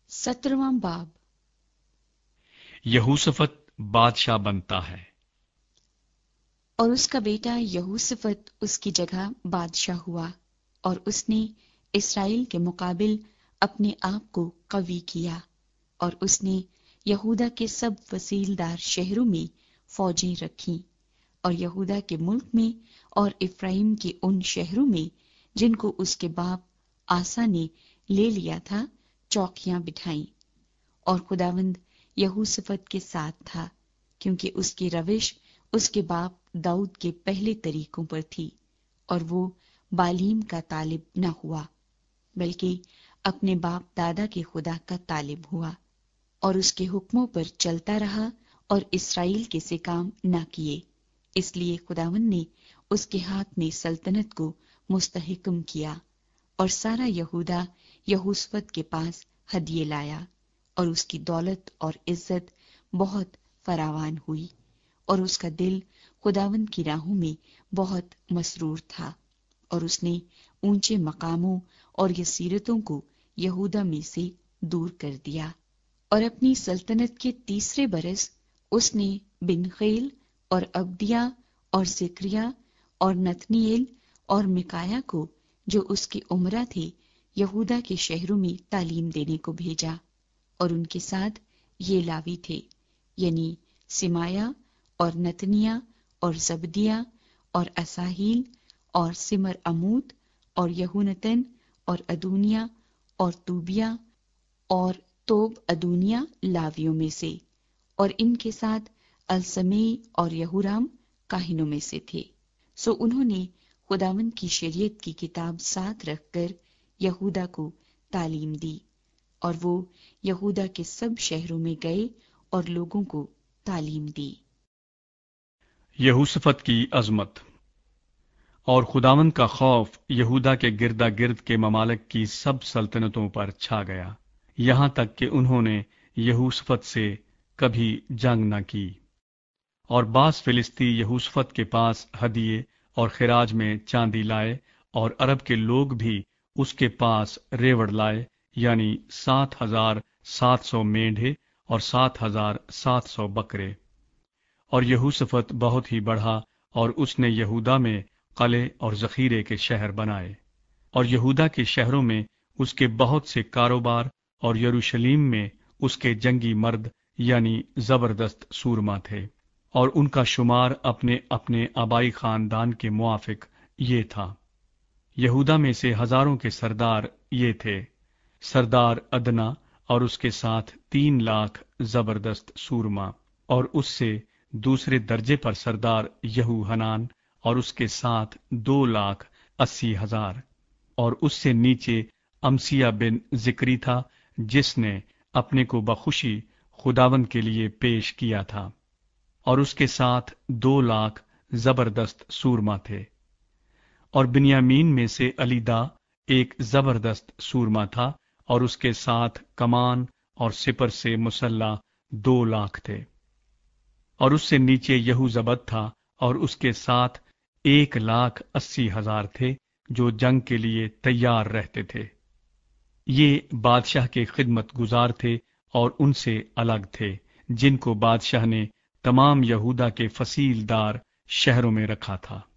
17वां बाब। यहूसफत बादशाह बनता है। और उसका बेटा यहूसफत उसकी जगह बादशाह हुआ, और उसने इसराइल के मुकाबिल अपने आप को कवी किया, और उसने यहूदा के सब वसीलदार शहरों में फौजें रखीं, और यहूदा के मुल्क में और इफ्राइम के उन शहरों में जिनको उसके बाप आसा ने ले लिया था चौकियां बिठाईं। और खुदावंद यहूसफत के साथ था, क्योंकि उसकी रविश उसके बाप दाऊद के पहले तरीकों पर थी, और वो बालीम का तालिब न हुआ, बल्कि अपने बाप दादा के खुदा का तालिब हुआ, और उसके हुक्मों पर चलता रहा और इसराइल के से काम न किए। इसलिए खुदावंद ने उसके हाथ में सल्तनत को मुस्तहिकम किया, और सारा यहूदा यहूसफत के पास हदिये लाया, और उसकी दौलत और इज्जत बहुत फरावान हुई, और उसका दिल खुदावंद की राहों में बहुत मसरूर था, और उसने ऊंचे मकामों और यसीरतों को यहूदा में से दूर कर दिया। और अपनी सल्तनत के 3 बरस उसने बिनखेल और अब्दिया और जिक्रिया और नतनीएल और मिकाया को, जो उसके उमरा थे, यहूदा के शहरों में तालीम देने को भेजा, और उनके साथ ये लावी थे, यानी सिमाया और नतनिया और जबदिया और असाहील और सिमर अमूत और यहूनतन और अदूनिया और तूबिया और तोब अदूनिया लावियों में से, और इनके साथ अलसमेई और यहूराम काहिनों में से थे। सो उन्होंने खुदावंद की शरीयत की किताब साथ रखकर यहूदा को तालीम दी, और वो यहूदा के सब शहरों में गए और लोगों को तालीम दी। यहूसफत की अजमत। और खुदावंद का खौफ यहूदा के गिरदा गिर्द के ममालिक की सब सल्तनतों पर छा गया, यहां तक कि उन्होंने यहूसफत से कभी जंग न की। और बास फिलिस्ती यहूसफत के पास हदिये और खिराज में चांदी लाए, और अरब के लोग भी उसके पास रेवड़ लाए, यानी 7,700 मेंढे और 7,700 बकरे। और यहूसफत बहुत ही बढ़ा, और उसने यहूदा में कले और जखीरे के शहर बनाए, और यहूदा के शहरों में उसके बहुत से कारोबार, और यरूशलेम में उसके जंगी मर्द यानी जबरदस्त सूरमा थे, और उनका शुमार अपने अपने आबाई खानदान के मुआफिक ये था। यहूदा में से हजारों के सरदार ये थे: सरदार अदना और उसके साथ 3 लाख जबरदस्त सूरमा, और उससे दूसरे दर्जे पर सरदार यहू हनान और उसके साथ 2,80,000, और उससे नीचे अमसिया बिन जिक्री था, जिसने अपने को बखुशी खुदावंद के लिए पेश किया था, और उसके साथ 2 लाख जबरदस्त सूरमा थे। और बिन्यामीन में से अलीदा एक जबरदस्त सूरमा था, और उसके साथ कमान और सिपर से मुसल्ला 2 लाख थे। और उससे नीचे यहूजबद था, और उसके साथ 1,80,000 थे, जो जंग के लिए तैयार रहते थे। ये बादशाह के खिदमत गुजार थे, और उनसे अलग थे, जिनको बादशाह ने तमाम यहूदा के फसीलदार शहरों में रखा था।